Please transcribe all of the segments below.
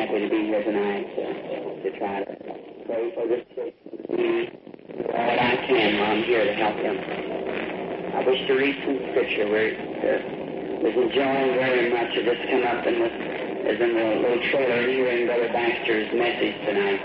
happy to be here tonight to try to pray for this sick and do all I can while I'm here to help them. I wish to read some scripture where was enjoying very much of this come up in as in the little trailer hearing Brother Baxter's message tonight.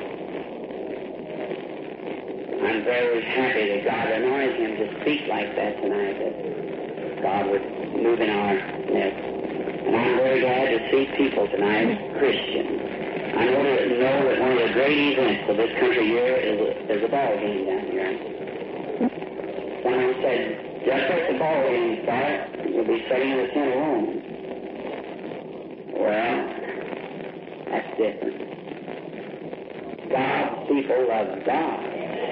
I'm very happy that God anointed him to speak like that tonight, that God would move in our midst. And I'm very glad to see people tonight, Christians. I know that one of the great events of this country here is a ball game down here. Someone said, just as the ball game starts, you'll be sitting in the center room. Well, that's different. God's people love God.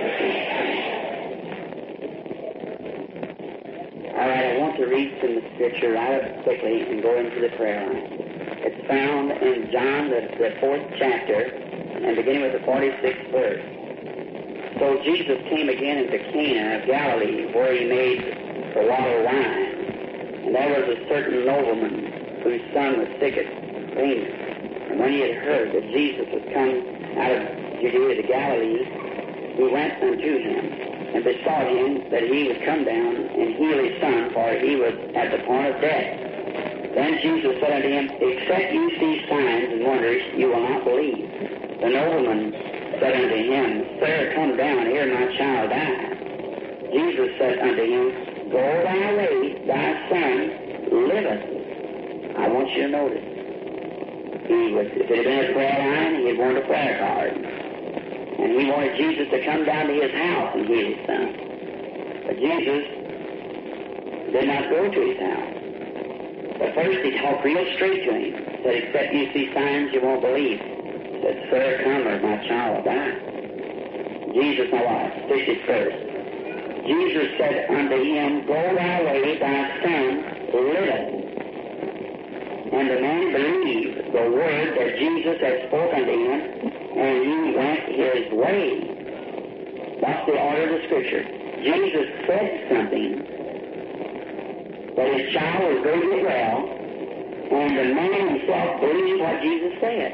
All right, I want to read some scripture right up quickly and go into the prayer line. It's found in John, the 4th chapter, and beginning with the 46th verse. So Jesus came again into Cana of Galilee, where he made the water wine. And there was a certain nobleman whose son was sick at Cana. And when he had heard that Jesus was come out of Judea to Galilee, he went unto him, and besought him that he would come down and heal his son, for he was at the point of death. Then Jesus said unto him, except you see signs and wonders, you will not believe. The nobleman said unto him, Sir, come down, ere my child die. Jesus said unto him, Go thy way, thy son liveth. I want you to notice. If it had been a prayer line, he had wanted a prayer card. And he wanted Jesus to come down to his house and heal his son. But Jesus did not go to his house. But first he talked real straight to him. Said, except you see signs, you won't believe. Said, Sir, come or my child will die. Jesus, my wife, this is first. Jesus said unto him, Go thy way, thy son liveth. And the man believed the word that Jesus had spoken to him, and he went his way. That's the order of the Scripture. Jesus said something, that his child was going to get well, and the man himself believed what Jesus said.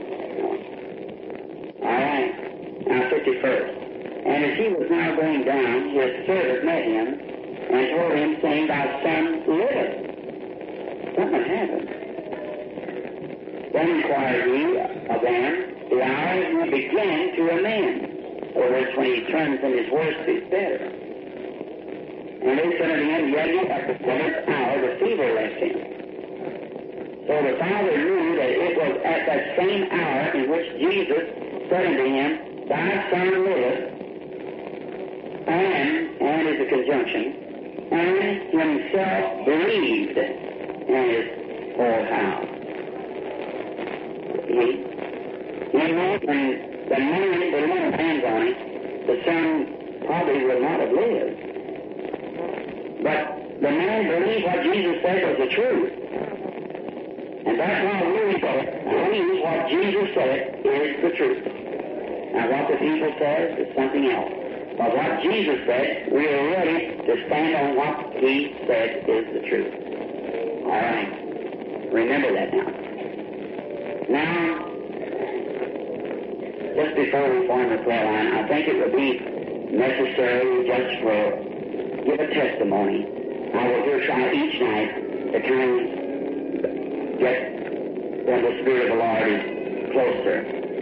All right, now 51st. And as he was now going down, his servant met him, and told him, saying, Thy son liveth. Something happened. Then inquired he of them the hour he began to amend, or which when he turned from his worse to his better. And they said unto him, Yet at the 7th hour the fever left him. So the father knew that it was at that same hour in which Jesus said unto him, Thy son liveth, and is a conjunction, and himself believed in his whole house. When the man would not have hands on him, the son probably would not have lived. But the man believed what Jesus said was the truth. And that's why we believe what Jesus said is the truth. Now what the people says is something else. But what Jesus said, we are ready to stand on what he said is the truth. All right. Remember that now. Now, just before we form the prayer line, I think it would be necessary just for give a testimony. I will do try each night to kind of get when the Spirit of the Lord is closer.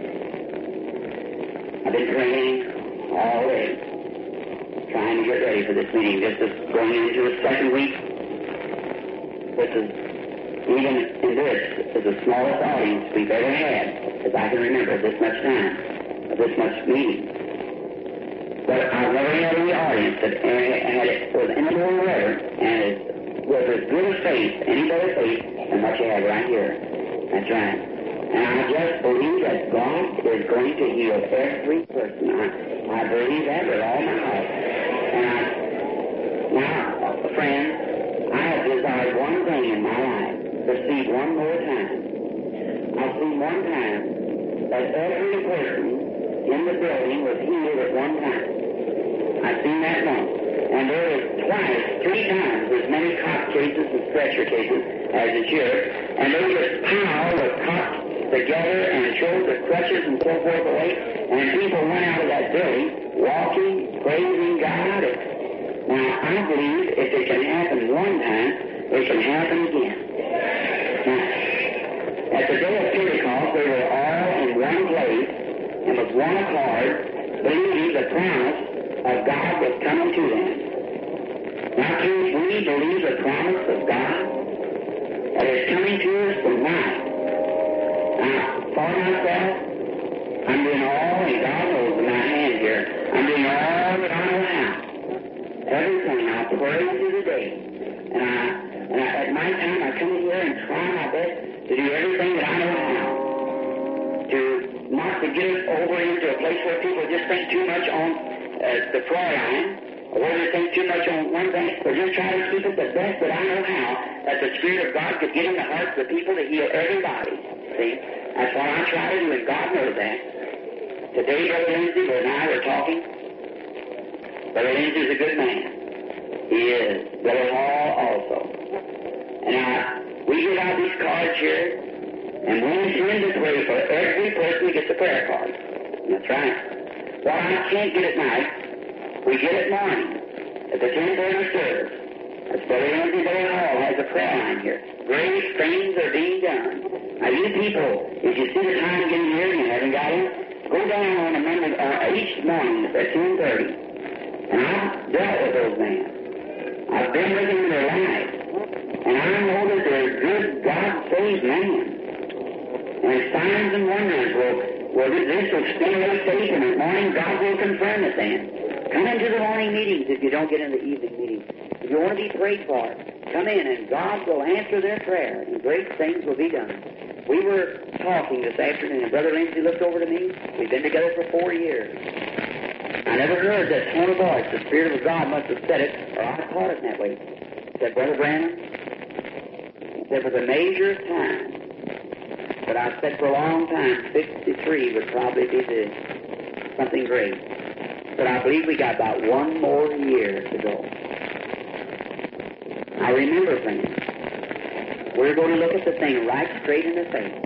I've been praying all day, trying to get ready for this meeting. This is going into the second week. This is, even in this, is the smallest audience we've ever had, as I can remember, this much time, of this much meeting. But I've never had any audience that had it with any more reverence and with as good a faith, any better faith, than what you have right here. That's right. And I just believe that God is going to heal every person. I believe that with all my heart. And now, friends, I have desired one thing in my life, to see one more time. I've seen one time that every person in the building was healed at one time. I've seen that once. And there is twice, 3 times as many cot cases and stretcher cases as is here. And they just pile the cot together and chose the crutches and so forth away, and people went out of that building walking, praising God. Now, I believe if it can happen one time, it can happen again. Now, at the day of Pentecost, they were all in one place and with one accord, believing the promise of God was coming to them. Now, can we believe the promise of God that is coming to us tonight? Now, for myself, I'm doing all, and God knows in my hand here, I'm doing all that I know how. Everything I pray through the day. And at my time, I come here and try my best to do everything that I know how. To not to get us over into a place where people just think too much on the prayer line, or where they think too much on one thing, but just try to keep it the best that I know how, that the Spirit of God could get in the hearts of the people to heal everybody. See? That's what I try to do, and God knows that. Today, Brother Lindsay and I were talking. Brother Lindsay's a good man. He is. Brother Hall also. And we give out these cards here, and we intend to pray for every person who gets a prayer card. That's right. What I can't get at night, we get at morning at the 10:30 service. That's Brother Lindsay, Brother Hall has a prayer line here. Great things are being done. Now, you people, if you see the time getting here and you haven't got it, go down on a Monday each morning at 10:30. And I've dealt with those men. I've been with them in their lives. And I know that they're good, God-saved men. And signs and wonders this will stimulate faith, and in the morning God will confirm it then. Come into the morning meetings if you don't get in the evening meetings. If you want to be prayed for, come in and God will answer their prayer and great things will be done. We were talking this afternoon and Brother Lindsay looked over to me. We've been together for 4 years. I never heard that tone of voice. The Spirit of God must have said it, or I caught it that way. He said, Brother Branham, there was a measure of time, but I've said for a long time, 63 would probably be something great. But I believe we got about 1 more year to go. Now remember, friends, we're going to look at the thing right straight in the face.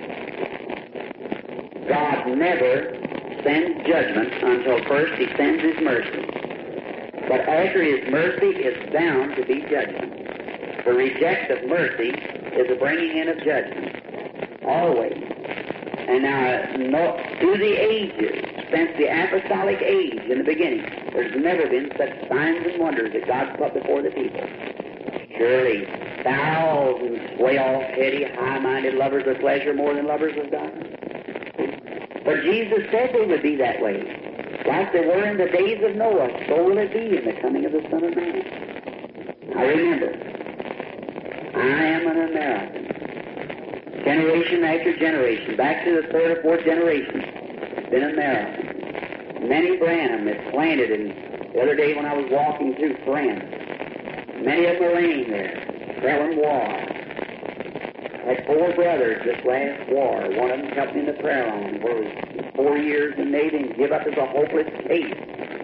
God never sends judgment until first He sends His mercy. But after His mercy is bound to be judgment. The reject of mercy is a bringing in of judgment. Always. And now, through the ages, since the apostolic age in the beginning, there's never been such signs and wonders that God's put before the people. Surely, thousands sway off heady, high-minded lovers of pleasure more than lovers of God. But Jesus said they would be that way. Like they were in the days of Noah, so will it be in the coming of the Son of Man. Now remember, I am an American. Generation after generation, back to the 3rd or 4th generation, been American. Many Branham is planted, and the other day when I was walking through Friends, many of them are laying there, selling war. Had 4 brothers this last war. One of them helped me in the prayer line for 4 years and made him give up as a hopeless case.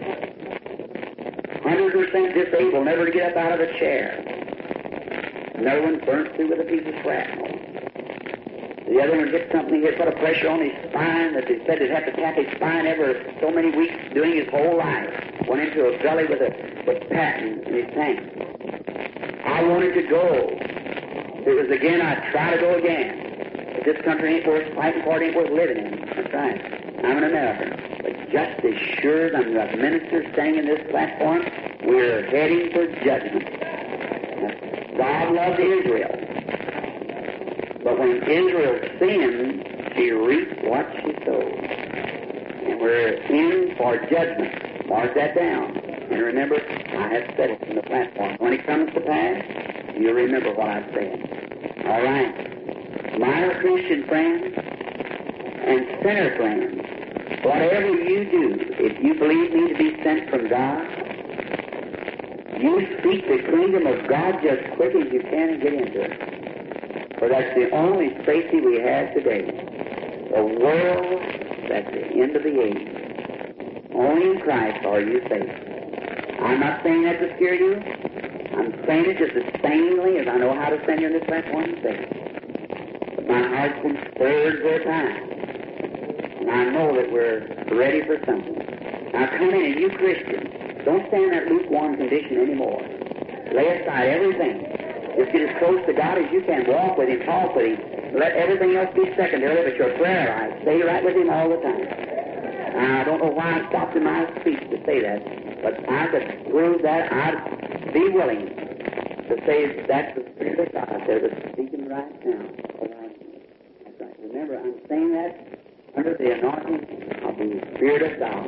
100% disabled, never to get up out of a chair. Another one burnt through with a piece of shrapnel. The other one hit something, he put a pressure on his spine that they said they'd have to tap his spine every so many weeks doing his whole life. Went into a gully with patent in his tank. I wanted to go. If it was again, I'd try to go again. But this country ain't worth fighting for, it ain't worth living in. That's right. I'm an American. But just as sure as I'm a minister standing in this platform, we're heading for judgment. God loved Israel. But when Israel sinned, she reaped what she sowed. And we're in for judgment. Mark that down. And remember, I have said it from the platform. When it comes to pass, you'll remember what I've said. All right. My Christian friends and sinner friends, whatever you do, if you believe me to be sent from God, you speak the kingdom of God just quick as you can and get into it. For that's the only safety we have today. The world at the end of the age. Only in Christ are you safe. I'm not saying that to scare you. I'm saying it just as sanely as I know how to send you on this platform to say it. My heart's been stirred for a time. And I know that we're ready for something. Now come in, and you Christians, don't stay in that lukewarm condition anymore. Lay aside everything. Just get as close to God as you can. Walk with Him, talk with Him. Let everything else be secondary, but your prayer life, stay right with Him all the time. I don't know why I stopped in my speech to say that, but I could prove that. I'd be willing to say that's the Spirit of God there that's speaking right now. That's right. Remember, I'm saying that under the anointing of the Spirit of God.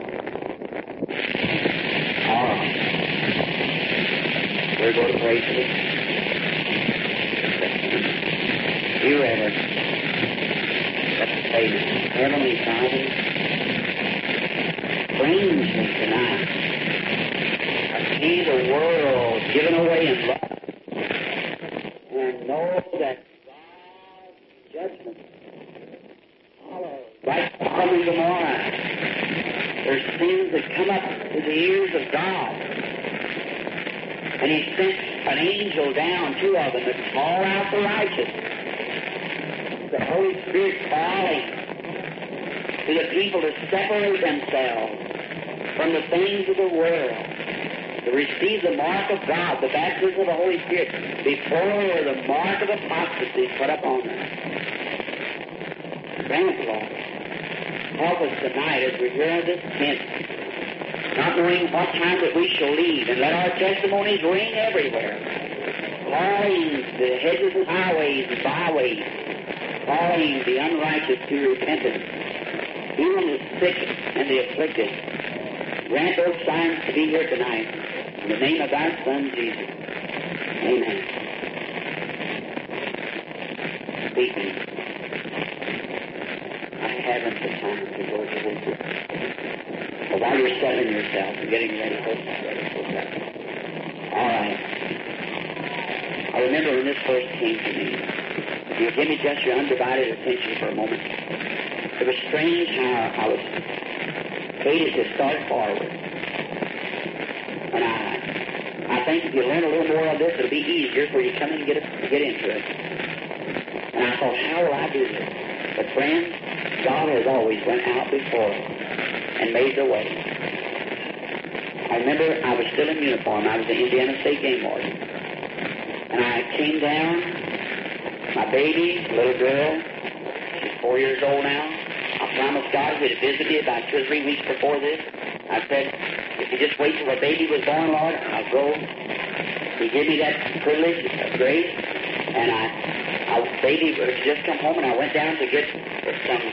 All right. We're going to pray for this. Be ready. Let's pray now. Heavenly Father, strangely tonight, I see the world given away in love and know that God's judgment follows right coming tomorrow. There's things that come up to the ears of God. And He sent an angel down, two of them, to call out the righteous. The Holy Spirit calling to the people to separate themselves from the things of the world, to receive the mark of God, the baptism of the Holy Spirit, before the mark of apostasy is put upon them. Grant, Lord, help us tonight as we hear this hint, not knowing what time that we shall leave, and let our testimonies ring everywhere, calling the hedges and highways and byways, calling the unrighteous to repentance, healing the sick and the afflicted. Grant those signs to be here tonight. In the name of Thy Son, Jesus. Amen. Speak me. I haven't the time to go to this. But while you're settling yourself and getting ready for that. All right. I remember when this first came to me. If you'll give me just your undivided attention for a moment. It was strange how I was hated to start forward. And I think if you learn a little more of this, it'll be easier for you to come and get into it. And I thought, how will I do this? But friends, God has always went out before us and made the way. I remember I was still in uniform. I was the Indiana State Game Warden. And I came down, my baby, little girl, she's 4 years old now. I promised God we'd visit you about 2 or 3 weeks before this. I said, if you just wait till the baby was born, Lord, I'll go. He gave me that privilege of grace, and baby was just come home, and I went down to get some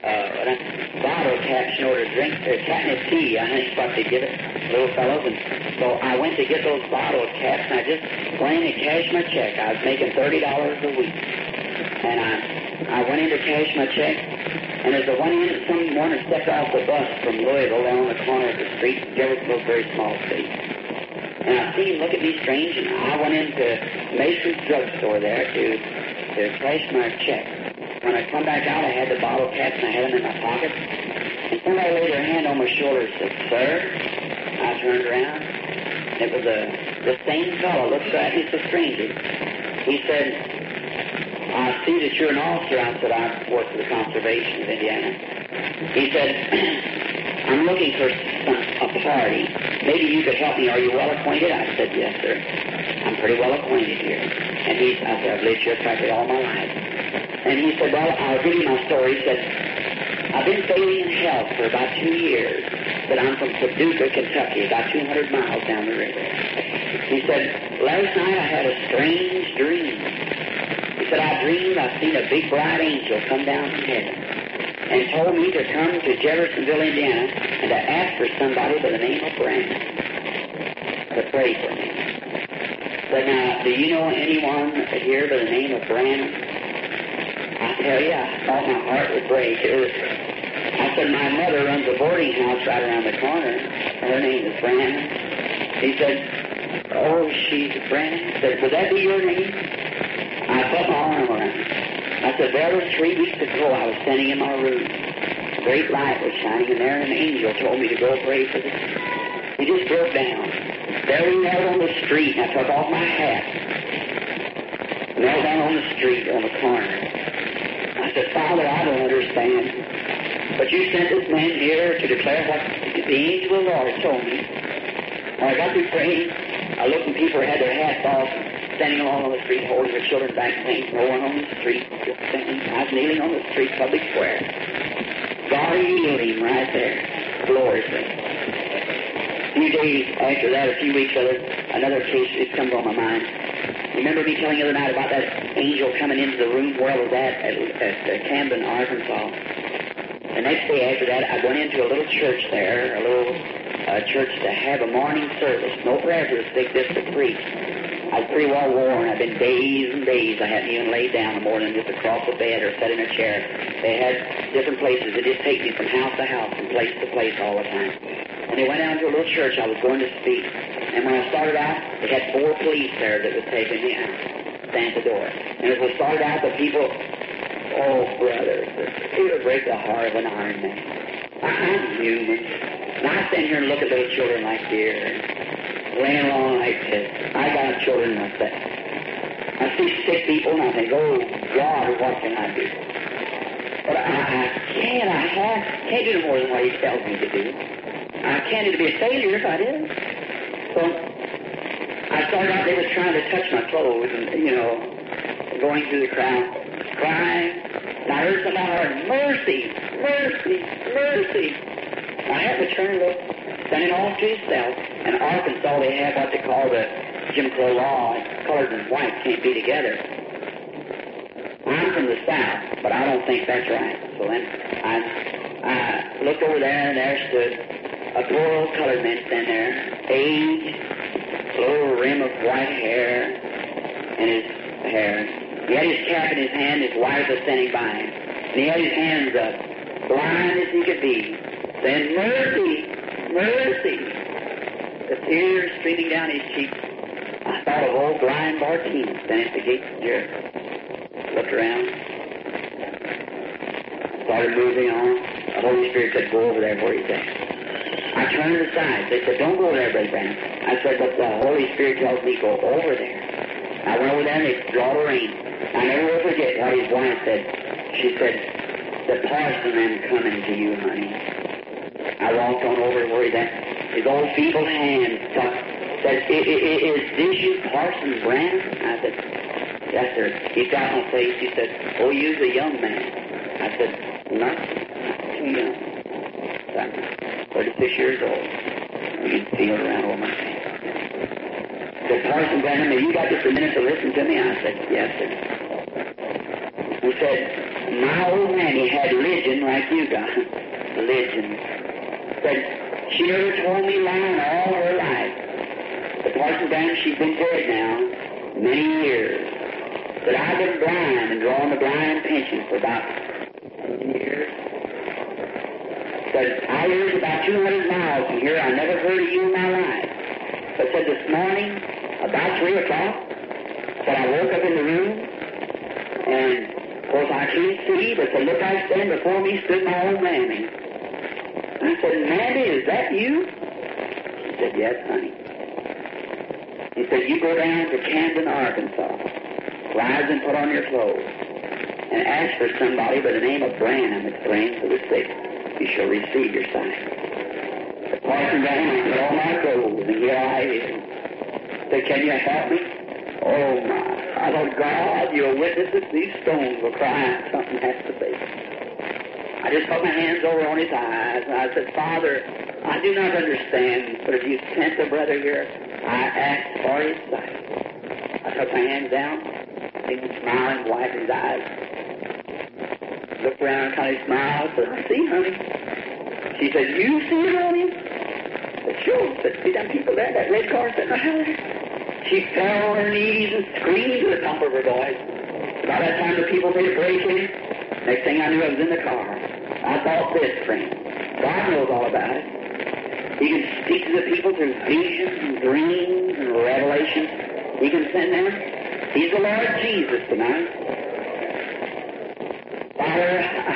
bottle caps, to drink catnip tea. I think what they give it, little fellows. And so I went to get those bottle caps, and I just went in and cashed my check. I was making $30 a week, and I went in to cash my check. And as I went in, someone had stepped off the bus from Louisville down on the corner of the street. Jeffersonville's a very small state. And I seen him look at me strange, and I went into Mason's drugstore there to cash my check. When I come back out, I had the bottle caps, and I had them in my pocket. And somebody laid their hand on my shoulder and said, "Sir?" I turned around. It was the same fellow. Looked at me, it's a stranger. He said, "I see that you're an officer." I said, "I work for the Conservation of Indiana." He said, "I'm looking for a party. Maybe you could help me. Are you well acquainted?" I said, "Yes, sir. I'm pretty well acquainted here." And I said, "I've lived here practically all my life." And he said, "Well, I'll give you my story." He said, "I've been failing in health for about 2 years. But I'm from Paducah, Kentucky, about 200 miles down the river." He said, "Last night I had a strange dream." He said, "I dreamed I seen a big bright angel come down from heaven and told me to come to Jeffersonville, Indiana, and to ask for somebody by the name of Brandon to pray for me." But now, do you know anyone here by the name of Brandon? I tell you, I thought my heart would break. I said, "My mother runs a boarding house right around the corner. Her name is Brandon." He said, "Oh, she's Brandon?" He said, "Would that be your name?" I put my arm around him. I said, "Brother, 3 weeks ago I was standing in my room. A great light was shining, and there an angel told me to go pray for this." He just broke down. There he knelt on the street, and I took off my hat. Knelt down on the street on the corner. I said, Father, I don't understand. But you sent this man here to declare what the angel of the Lord told me. When I got through praying, I looked and people had their hats off, standing along on the street, holding their children back, saying, no one on the street, just standing. I was kneeling on the street, public square. God healed him right there, gloriously. A few days after that, a few weeks later, another case it comes on my mind. Remember me telling you the other night about that angel coming into the room where I was at Camden, Arkansas. The next day after that, I went into a little church there, a little church to have a morning service. No prayer for the sick, just to preach. I was pretty well worn. I've been days and days. I hadn't even laid down more than just across the bed or sat in a chair. They had different places. They just take me from house to house, from place to place all the time. When they went down to a little church, I was going to speak. And when I started out, they had 4 police there that was taking me out, stand at the door. And as we started out, the people, oh, brother, it would break the heart of an iron man. I'm human. And I stand here and look at little children like here, laying along like this. I got children like that. I see sick people and I think, oh, God, what can I do? But I can't do no more than what He tells me to do. I can't do to be a failure if I did. So I started out, they was trying to touch my clothes and, going through the crowd, crying. And I heard somebody hollering, mercy, mercy, mercy. I had to turn and look, standing all to himself. In Arkansas, they have what they call the Jim Crow law. Colored and white can't be together. I'm from the South, but I don't think that's right. So then I looked over there, and there stood a poor old colored man standing there, aged, little rim of white hair in his hair. He had his cap in his hand, his wife was standing by him. And he had his hands up, blind as he could be, saying, mercy, mercy. The tears streaming down his cheeks. I thought of old blind Bartimaeus standing at the gate of Jericho. Looked around, started moving on. The Holy Spirit said, go over there where he's at. I turned aside. They said, don't go there, Brother Branham. I said, but the Holy Spirit tells me go over there. I went over there and they draw the rein. I never will forget what his wife said. She said, the parson am coming to you, honey. I walked on over where he's at. His old feeble hand said, is this you, Parson Branham? I said, yes, sir. He got my face. He said, oh, you're a young man. I said, not too young. I'm 36 years old. You can feel it around over my face. He said, Parson Branham, have you got just a minute to listen to me? I said, yes, sir. He said, my old nanny had religion like you got. Religion. Said, she never told me lying all her life. The Parson Branham, she's been dead now many years. Said, I've been blind and drawing the blind pension for about 10 years. Said, I live about 200 miles from here. I never heard of you in my life. But said, this morning, about 3 o'clock, said, I woke up in the room, and, of course, I couldn't see, but said, look, I stand before me stood my old mammy. I said, Mandy, is that you? She said, yes, honey. He said, you go down to Camden, Arkansas, rise and put on your clothes, and ask for somebody by the name of Branham that's praying for the sick. You shall receive your sight. The Parson Branham, I put on my clothes, and here I am. Said, can you help me? Oh, my. I thought, God, you're a witness that these stones will cry out. Something has to be. I just put my hands over on his eyes, and I said, Father, I do not understand, but if you sent the brother here, I asked for his sight. I took my hands down, he was smiling, wiped his eyes. Looked around, kind of smiled, said, I see, honey. She said, you see it on him? I said, sure. I said, see them people there, that red car sitting right there? She fell on her knees and screamed at the top of her voice. By that time, the people made a break in. Next thing I knew, I was in the car. I thought this, friend. God knows all about it. He can speak to the people through visions and dreams and revelations. He can send them. He's the Lord Jesus tonight. Father,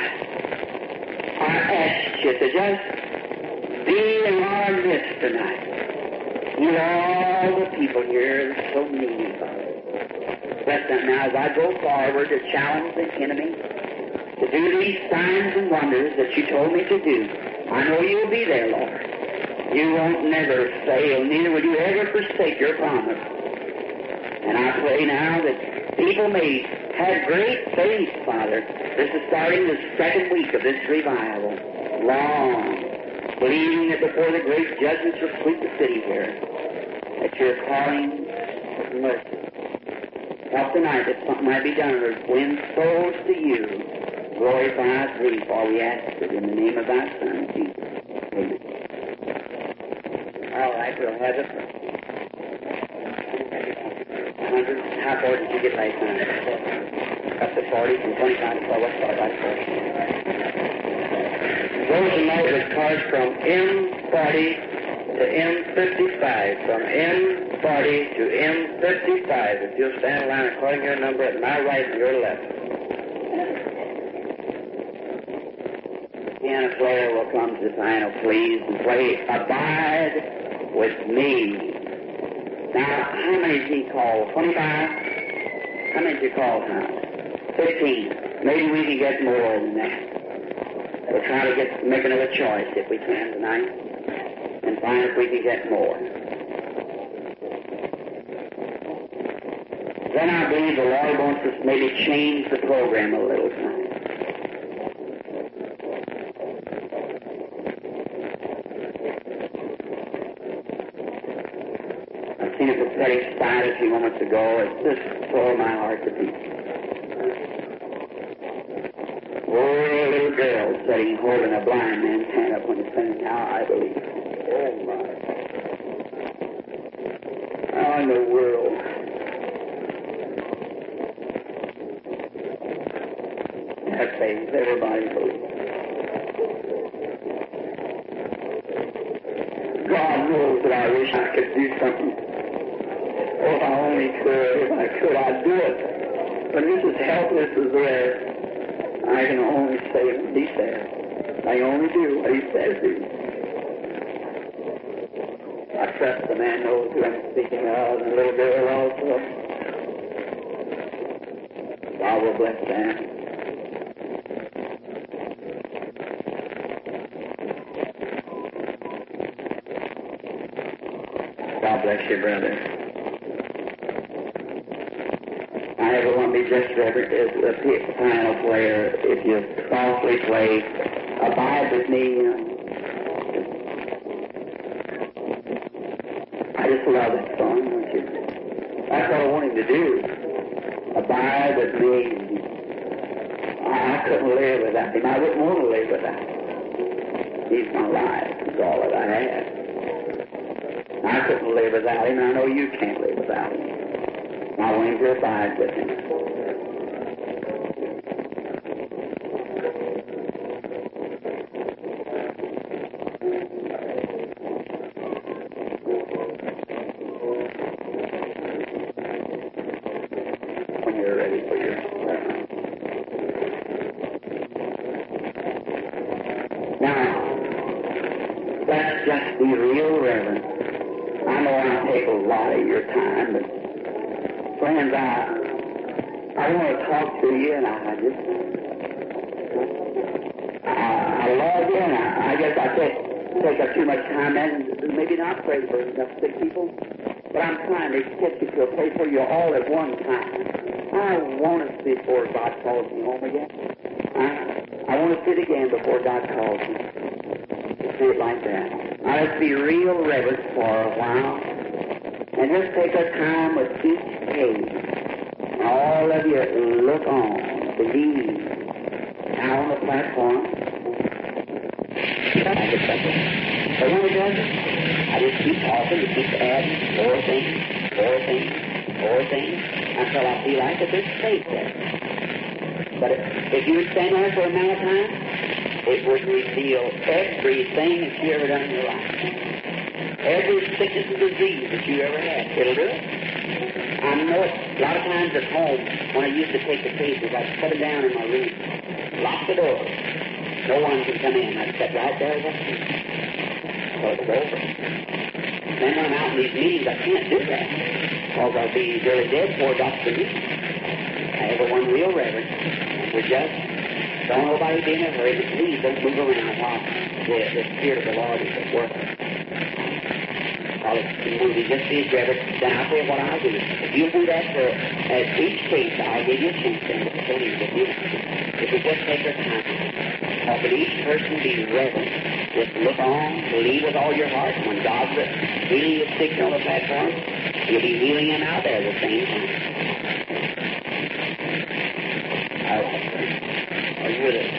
I ask you to just be in our midst tonight. You all the people here are so needy, Father. Bless them now as I go forward to challenge the enemy. to do these signs and wonders that you told me to do. I know you'll be there, Lord. You won't never fail, neither will you ever forsake your promise. And I pray now that people may have great faith, Father. This is starting the second week of this revival. Long, believing that before the great judgments will sweep the city here, that you're calling with mercy. Help tonight that something might be done or win souls to you. Glorify thee, for we ask it in the name of thy Son, Jesus. Amen. All right, we'll have it. 100. How far did you get last night? Up to 40 from 25 to 12. Let's start right first. Those who know the cards from M40 to M55. From M40 to M55. If you'll stand in line according to your number at my right and your left. The piano player will come to the piano, please, and play Abide with Me. Now, how many did he call? 25? How many did you call now? 15. Maybe we can get more than that. We'll try to make another choice if we can tonight and find if we can get more. Then I believe the Lord wants us to maybe change the program a little tonight. I've seen a prophetic sign a few moments ago. It's just tore my heart to pieces. Oh, a little girl sitting holding a blind man's hand up when he's saying, now I believe. Oh, my. How in the world? That faith, everybody believes. God knows that I wish I could do something. Oh, if I only could. If I could, I'd do it. But this is helpless as there. I can only say what he says. I can only do what he says do. I trust the man knows who I'm speaking of, and the little girl also. God will bless them. God bless you, brother. I ever want to be just reverent as a piano player. If you softly play Abide with Me, I just love that song, don't you? That's what I want him to do. Abide with Me. I couldn't live without him. I wouldn't want to live without him. He's my life. He's all that I have. I couldn't live without him, and I know you can't live without him. I want him to abide with him. When you're ready for your now, let's just be real reverent. I know I take a lot of your time, but friends, I want to talk to you, and I love you, and I guess I take up too much time and maybe not pray for enough sick people, but I'm trying to get you to pray for you all at one time. I want to see before God calls me home again. I want to sit again before God calls me. See it like that. Now let's be real reverent for a while, and just take our time with each page. Now all of you look on, believe. Now on the platform, I get something. But when it does, I just keep talking, to keep adding more things, until I feel like that there's faith there. But if you would stand there for a amount of time, it would reveal everything that you ever done in your life. Every sickness and disease that you ever had. It'll do it. I know it. A lot of times at home, when I used to take the cases, I'd put them down in my room, lock the door. No one can come in. I'd sit right there with them. So it's over. Then when I'm out in these meetings, I can't do that. Because I'll be very dead before Dr. Me. I have one real reverend. And we're just Don't nobody be in a hurry, but please don't move around while the Spirit of the Lord is at work. While it's moving, just be adrenaline. Then I'll tell you what I'll do. If you do that for at each case, I'll give you a chance then to believe if you just take your time. But each person be reverent. Just look on, believe with all your heart. When God's healing the sick on the platform, you'll be healing him out there at the same time. All right. Are you with us?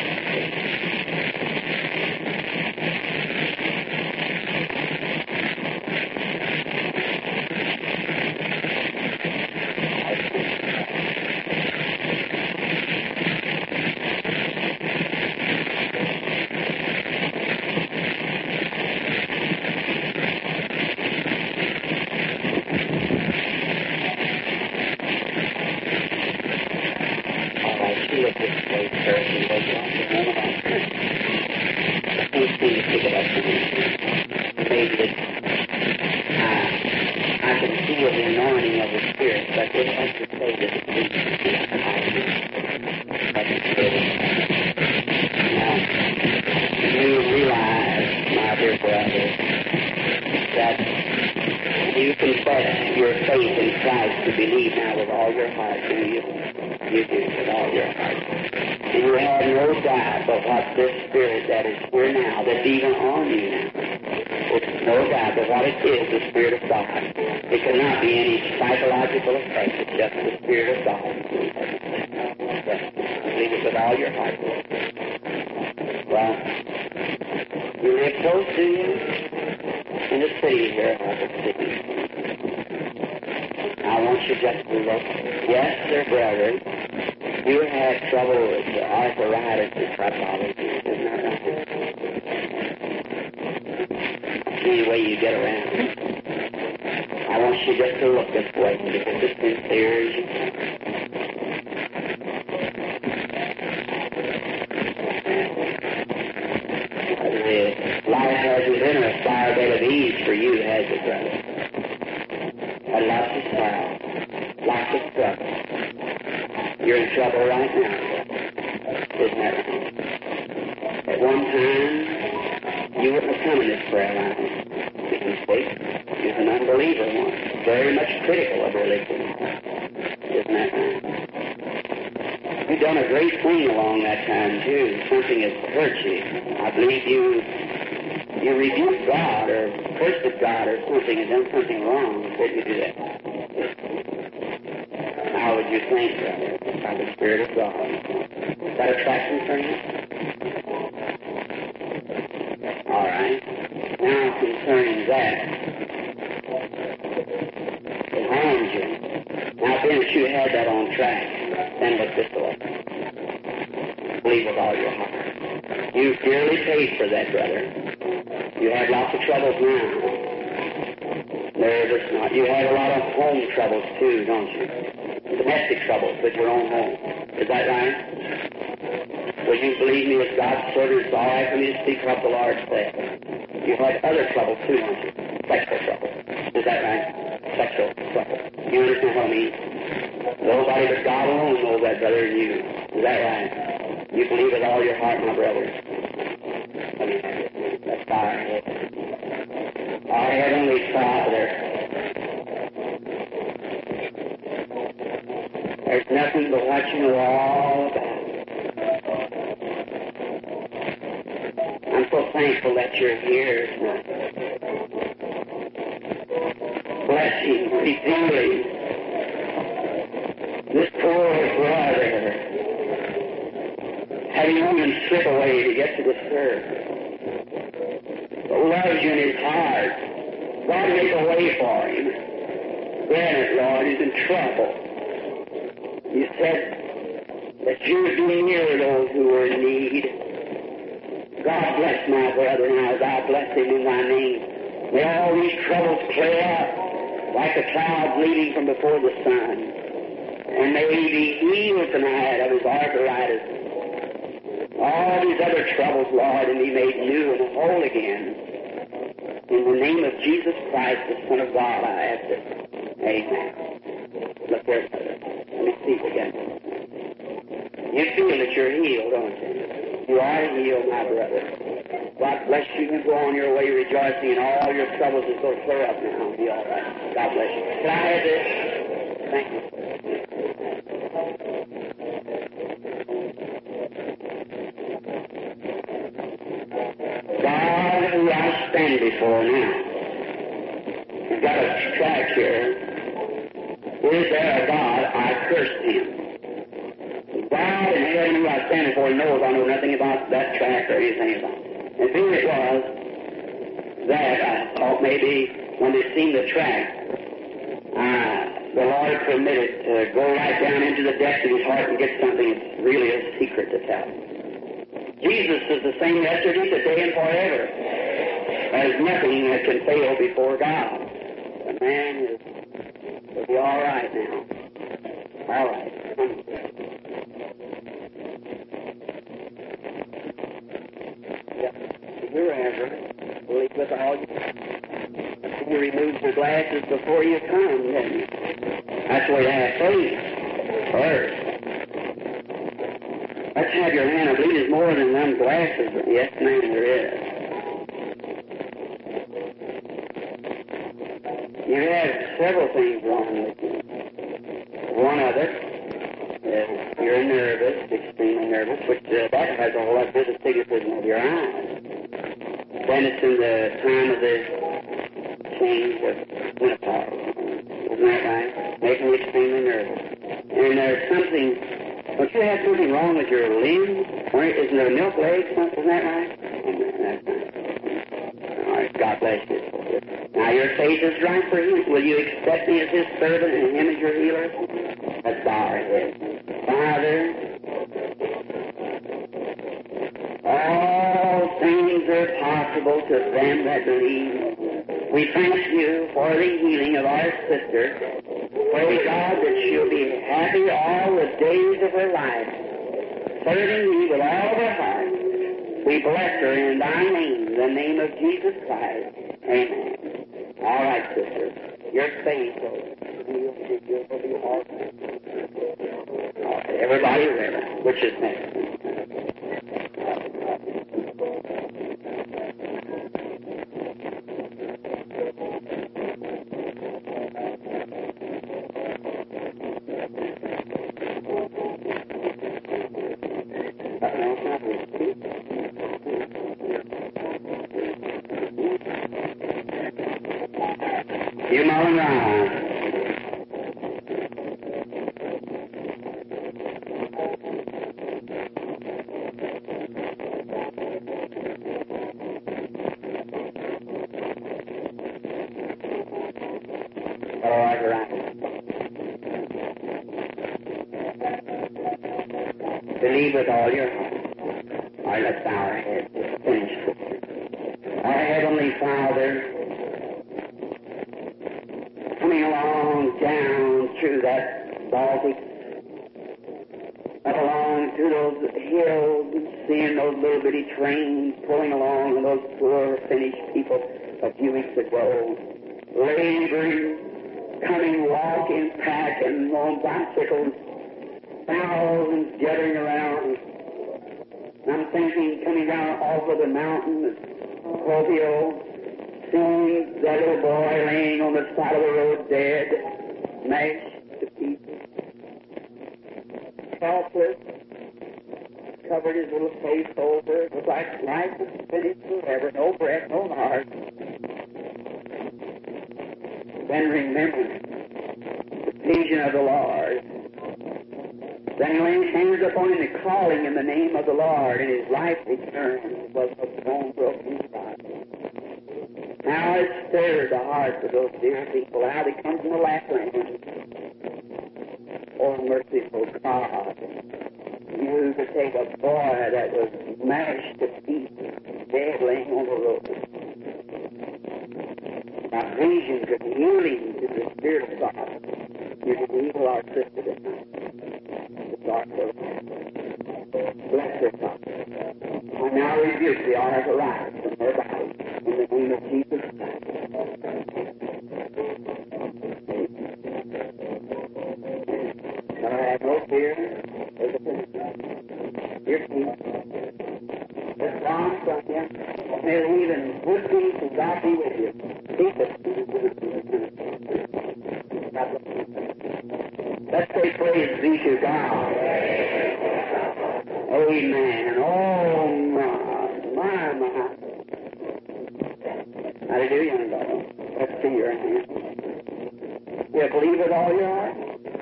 You feel that you're healed, don't you? You are healed, my brother. God bless you. You go on your way rejoicing, and all your troubles will go clear up now. Be all right. God bless you. Can I have this? Thank you. God, who I stand before now, you've got a track here. Is there a God? I cursed him. God in heaven who I stand before knows I know nothing about that track or anything about it. And here it was that I thought maybe when they seen the track, the Lord permitted to go right down into the depths of his heart and get something that's really a secret to tell. Jesus is the same yesterday, today, and forever. There's nothing that can fail before God. The man will be all right now. All right. Your Reverend, believe with all you removed your glasses before you come, didn't you? That's the way to have faith first. Let's have your hand. I believe there's more than them glasses. Yes, ma'am, there is. You have several things wrong with you. One of it is you're nervous, extremely nervous, which that has a whole lot to do with astigmatism of your eyes. Then it's in the time of the change of menopause. Isn't that right? Making you extremely nervous. And there's something, don't you have something wrong with your limbs? Isn't there a milk leg? Isn't that right? That's right. All right, God bless you. Now your faith is right for him. Will you accept me as his servant and him as your healer? Let's bow our heads. Father, all things are possible to them that believe. We thank you for the healing of our sister. Pray, God, that she'll be happy all the days of her life, serving thee with all of her heart. We bless her in thy name, the name of Jesus Christ. Amen. All right, sister. Your faith will be all right. All right, everybody there. Which is next? You mulling around. All right. Believe with all your heart. All right, let's bow our heads. Finish. Our Heavenly Father, coming along down through that Baltic, up along through those hills, seeing those little bitty trains pulling along, and those poor Finnish people a few weeks ago, laboring, coming, walking, packing on bicycles, thousands gathering around. I'm thinking, coming down off of the mountain, Scorpio, seeing that little boy laying on the side of the road dead, smashed to pieces, helpless, covered his little face over. It was like life was finished forever, no breath, no heart. Then remember the vision of the Lord. Then laying hands upon him and calling in the name of the Lord, and his life returned. Was a bone broken spot. Now it stirred the hearts of those dear people. How they come from the Lapland. Oh, merciful God. You could take a boy that was smashed to pieces, dead laying on the road. Now, visions of healing to the Spirit of God. You can heal our sister tonight. The dark road. Bless her, Father. I now rebuke the arthritis from her body in the name of Jesus Christ. Can I have no fear? Take a picture. Your peace. It's gone from you. May it even good peace and God be with you. Keep it. Let's say praise be to God. Amen. Oh, my. Hallelujah, young daughter. Let's see your hand. You believe with all your heart?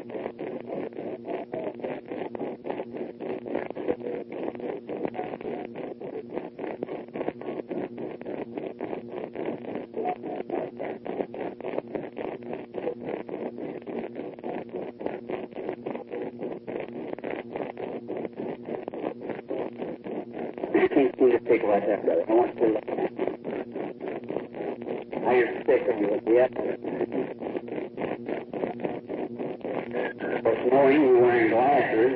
I can't seem to pick like that, brother. I want you to look at it. Now you're sick of you. Yep. But knowing you're wearing glasses,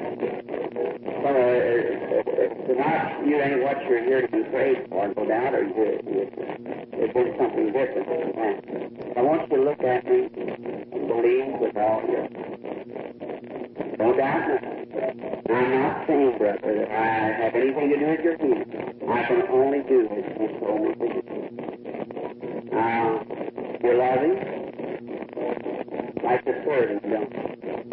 it's not you ain't what you're here to be prayed for, no doubt, or it's been something different. I want you to look at me and believe with all your no doubt nothing. I'm not saying, brother, that I have anything to do with your healing. I can only do as you told me to do. You're loving, like the servant, don't you?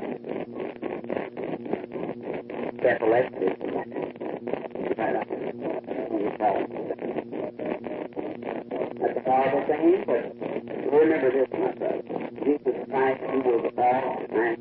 Epilepsy. That's a horrible thing, but remember this, my brother. Jesus Christ, He was all time.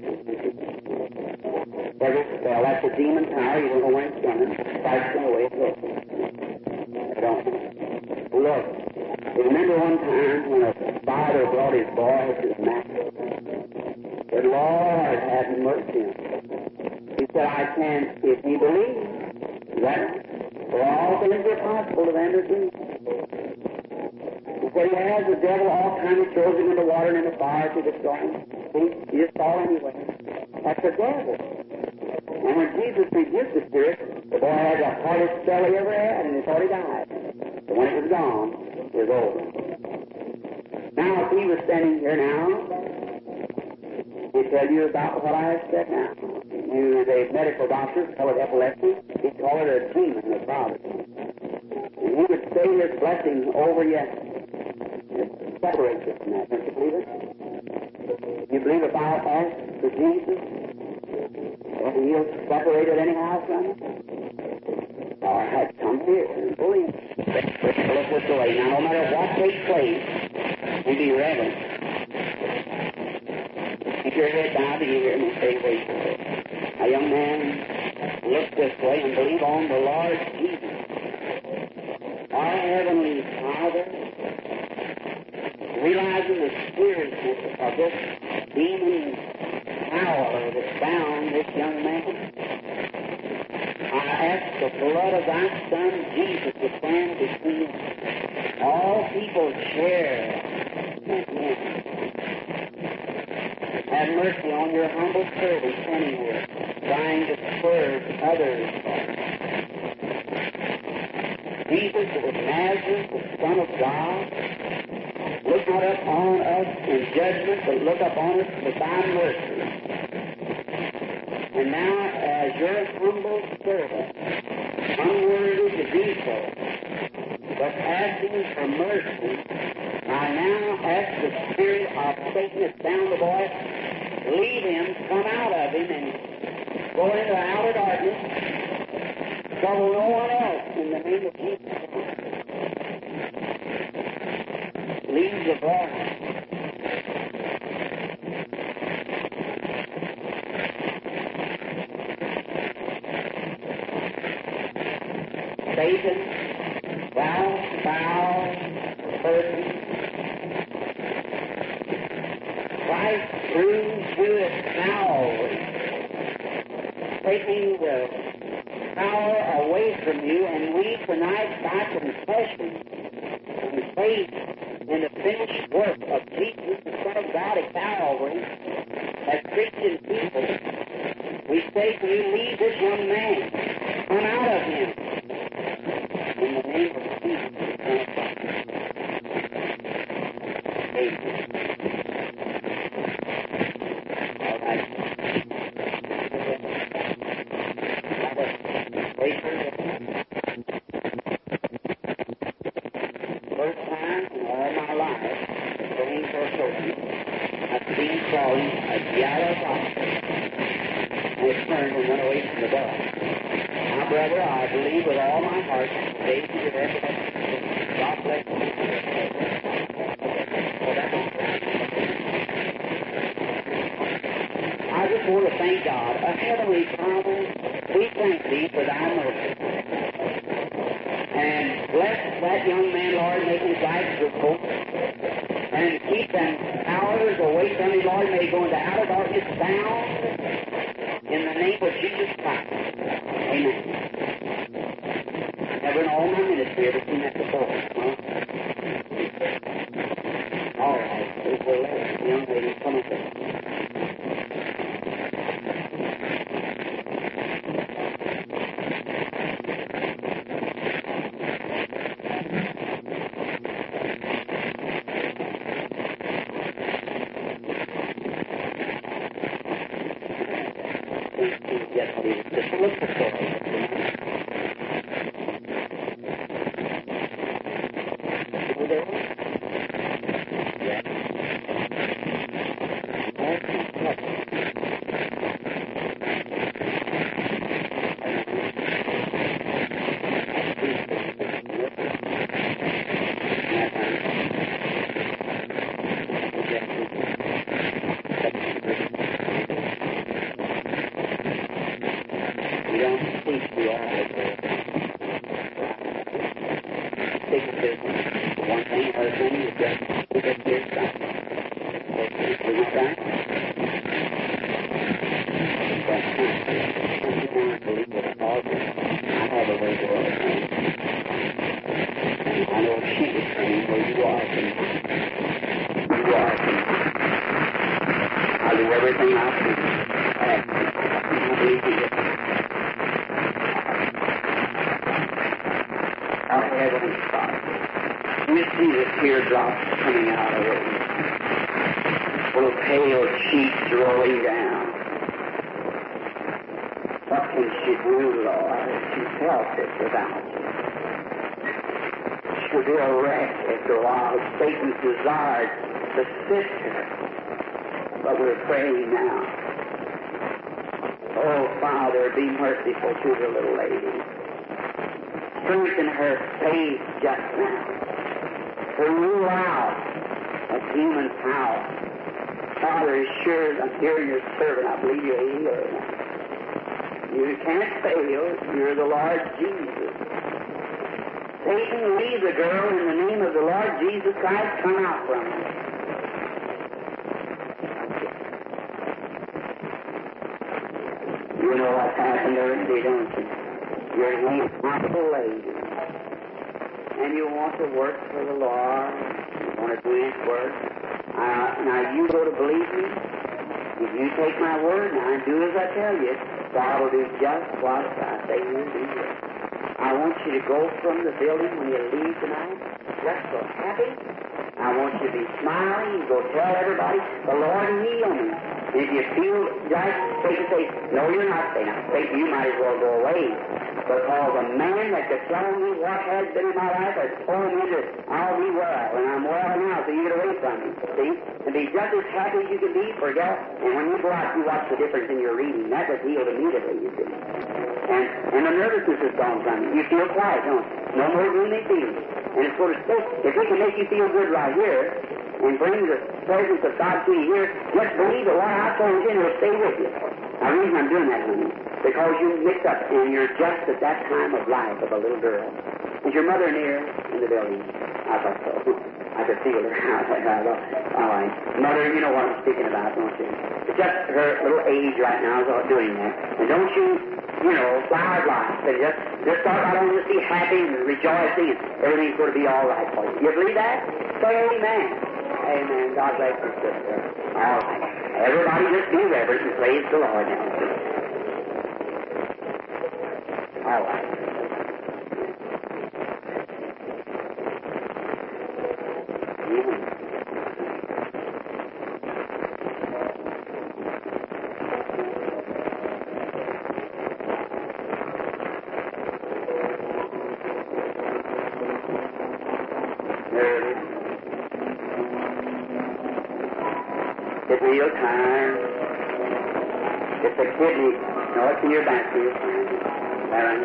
Well, that's a demon power. You don't know when it's coming. Fights them away. Don't look. Remember one time when a father brought his boy to the master. The Lord had mercy on him. He said, I can, if he believes. Is that right? For all things are possible to them that believe. He said he has the devil all time. He throws him in the water and in the fire to destroy him. See? He just fall anyway. That's the devil. And when Jesus rebuked the spirit, the boy had the hardest spell he ever had, and he thought he died. But when it was gone, it was over. Now, if he was standing here now, he'd tell you about what I have said now. The medical doctors call it epilepsy. He'd call it a demon of Father. And he would say his blessing over you. It separates you from that. Don't you believe it? You believe if I ask for Jesus, He'll separate it anyhow from you? All right, come here and believe. Look this way. Now, no matter what takes place, you be reverent. Keep your head down to you hear me say, wait for it. A young man, look this way and believe on the Lord Jesus. Our Heavenly Father, realizing the seriousness of this demon power that bound this young man, I ask the blood of thy Son Jesus to stand between all people share and him. Have mercy on your humble servant anywhere, trying to serve others. Jesus of Nazareth, the Son of God, look not upon us in judgment, but look upon us with thy mercy. And now, as your humble servant, unworthy to do so, but asking for mercy, I now ask the spirit of Satan that's bound the boy, leave him, come out of him, and go into outer darkness, trouble no one else in the name of Jesus Christ. Leave the boy. Satan, thou foul person, Christ through to the Calvary, taking the power away from you, and we tonight, by confession and faith in the finished work of Jesus, the Son of God at Calvary, as Christian people, we say to you, leave this young man, come out of him. In the name of Jesus, the Son of God. Amen. All right. and it turned and went away from the dog. Now, brother, I believe with all my heart, David, you're there for that. God bless you. I just want to thank God. Heavenly Father, we thank Thee for Thy mercy. And bless that young man, Lord, make his life fruitful. And keep them hours away from Him, Lord. May he go into outer darkness bound in the name of Jesus Christ. Amen. Never in all my ministry ever seen that before. Huh? All right. There's the young lady coming there. Desired to assist her, but we're praying now. Oh, Father, be merciful to the little lady. Strengthen her faith just now. To rule out of human power. Father, as sure as I'm hearing your servant, I believe you're a healer. You can't fail. You're the Lord Jesus. Satan, leave the girl in the name of the Lord Jesus Christ. Come out from her. You know what's happened to her, don't you? You're a wonderful lady. And you want to work for the Lord. You want to do His work. Now you go to believe me. If you take my word now and do as I tell you, God will do just what I say He'll do. I want you to go from the building when you leave tonight just so happy. I want you to be smiling and go tell everybody, the Lord healed me. And if you feel like Satan say, no, you're not saying that. Satan, you might as well go away. Because a man that could tell me what has been in my life has told me that I'll be well. And I'm well now, so you get away from me. See? And be just as happy as you can be, forget. And when you go out, you watch the difference in your reading. That was healed immediately, you see. And the nervousness is gone from you. You feel quiet, don't you? No more gloomy feelings. And it's sort of still, if we can make you feel good right here and bring the presence of God to you here, just believe that what I told you and it'll stay with you. Now, the reason I'm doing that, honey, because you mixed up and you're just at that time of life of a little girl. Is your mother near in the building? I thought so. I could feel her. All right. Mother, you know what I'm speaking about, don't you? It's just her little age right now is doing that. And don't you flower life. And just start out on just be happy and rejoicing and everything's going to be all right for you. You believe that? Say amen. Amen. God bless you, sister. All right. Everybody just be reverent and praise the Lord now. All right. Real time. It's a kidney. No, it's in your back here. Aaron.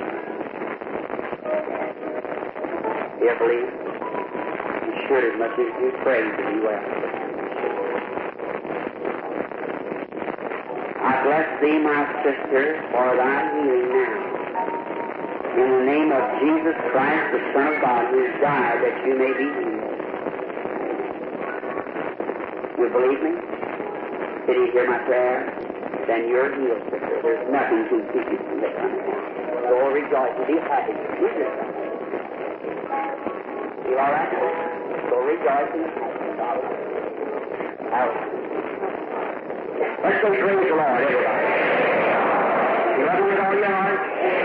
Do you believe? You should as much as you pray to be well. I bless thee, my sister, for thy healing now. In the name of Jesus Christ, the Son of God, who has died that you may be healed. You believe me? Did you hear my prayer? Then you're healed, sister. There's nothing to keep you from it right now. Go rejoice and be happy. You all right? Go rejoice and be happy. Let's go praise the Lord, everybody. You love him with all your heart?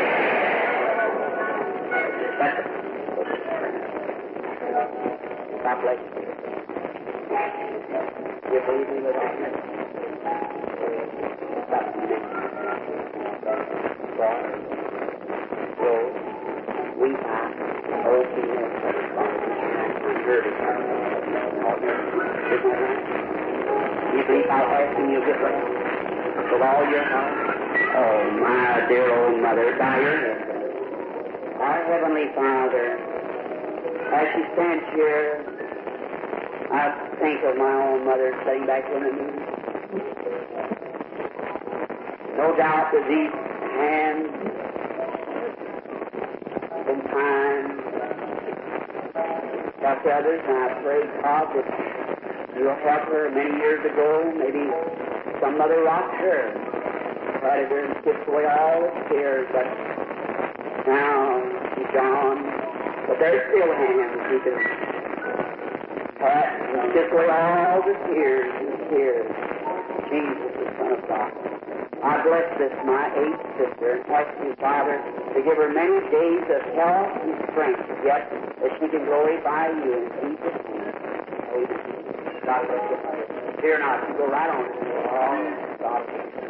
That's it. God bless you. You believe me with all your heart? You believe I'll ask and you'll get well with all your heart? Oh, my dear old mother, bow your head. Our Heavenly Father, as she stands here, I think of my own mother sitting back in the meeting. No doubt that these hands in time got to others, and I pray, God, that you'll help her. Many years ago, maybe some mother rocked her, patted her and kissed away all the tears, but now she's gone. But there's still hands who can pat and kiss away all the tears and tears. Jesus, the Son of God. I bless this, my eighth sister, and ask you, Father, to give her many days of health and strength, yet that she can glorify you in Jesus' name. Amen. God bless you, Mother. Fear not, you go right on. Oh, God bless you.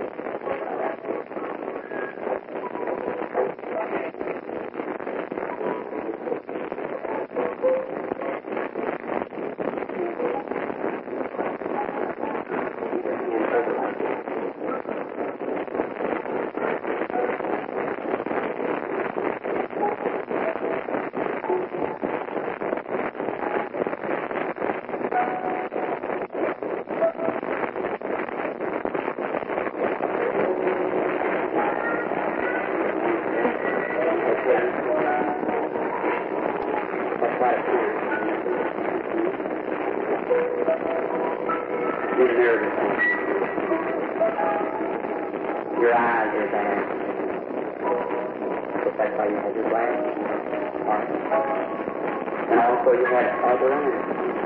Your eyes are bad. But that's why you had your glasses. And also you had other eyes.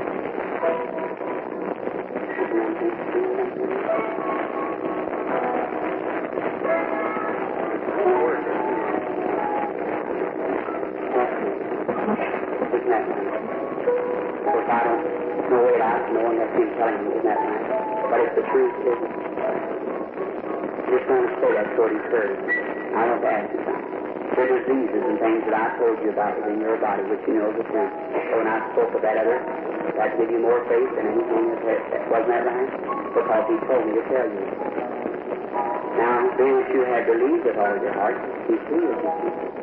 Isn't that right? Of course, I don't know it out, no one has been telling me, isn't that right? But it's the truth, isn't it? You're trying to say that's what he's heard. I want to ask you something. The diseases and things that I told you about within your body, which you know is the truth. So when I spoke of that other, that gave you more faith than anything that wasn't that right? Because he told me to tell you. Now, being that you had believed with all your heart, he healed you.